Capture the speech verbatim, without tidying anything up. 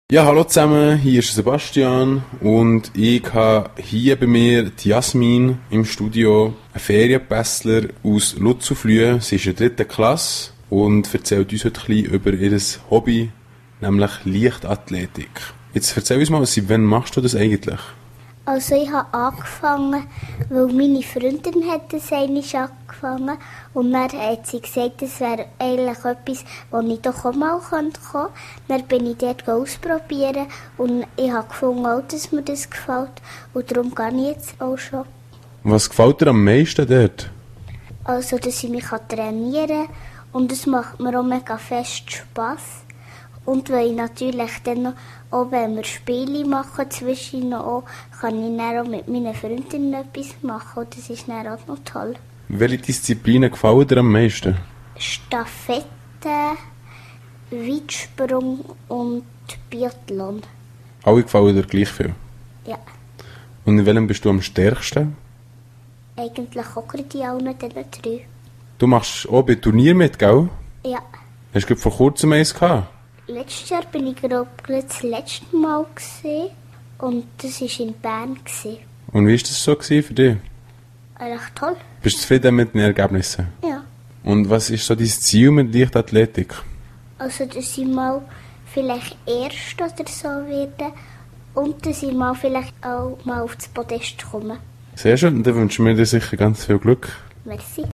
Ja, hallo zusammen, hier ist Sebastian und ich habe hier bei mir die Jasmin im Studio, ein Ferienpässler aus Lutzelflüh. Sie ist in der dritten Klasse und erzählt uns heute ein bisschen über ihr Hobby, nämlich Leichtathletik. Jetzt erzähl uns mal, seit wann machst du das eigentlich? Also ich habe angefangen, weil meine Freundin hat das einmal angefangen und dann hat sie gesagt, das wäre eigentlich etwas, wo ich doch auch mal kommen könnte. Dann bin ich dort ausprobieren und ich habe gefunden, auch, dass mir das gefällt und darum gehe ich jetzt auch schon. Was gefällt dir am meisten dort? Also, dass ich mich trainieren kann und es macht mir auch mega fest Spass. Und weil ich natürlich dann noch, auch wenn wir Spiele machen, zwischen auch, kann ich dann auch mit meinen Freundinnen etwas machen. Und das ist dann auch noch toll. Welche Disziplinen gefallen dir am meisten? Stafette, Weitsprung und Biathlon. Alle gefallen dir gleich viel? Ja. Und in welchem bist du am stärksten? Eigentlich auch gerade die allen diesen drei. Du machst auch bei Turnier mit, gell? Ja. Hast du vor kurzem eins gehabt? Letztes Jahr bin ich glaube ich das letzte Mal gewesen, und das war in Bern gewesen. Und wie war das so für dich? Echt toll. Bist du zufrieden mit den Ergebnissen? Ja. Und was ist so dein Ziel mit Leichtathletik? Also, dass ich mal vielleicht erst oder so werde und dass ich mal vielleicht auch mal auf das Podest komme. Sehr schön, dann wünschen wir dir sicher ganz viel Glück. Merci.